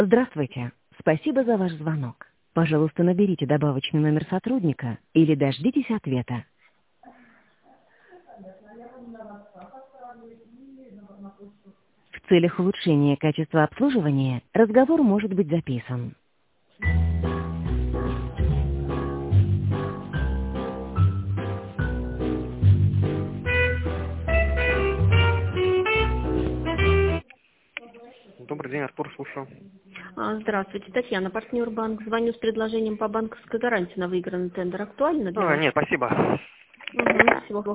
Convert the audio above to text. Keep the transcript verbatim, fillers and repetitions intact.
Здравствуйте. Спасибо за ваш звонок. Пожалуйста, наберите добавочный номер сотрудника или дождитесь ответа. В целях улучшения качества обслуживания разговор может быть записан. Добрый день, Артур, слушаю. А, Здравствуйте, Татьяна, партнер банк. Звоню с предложением по банковской гарантии на выигранный тендер. Актуально для А, вас? нет, спасибо. Угу, всего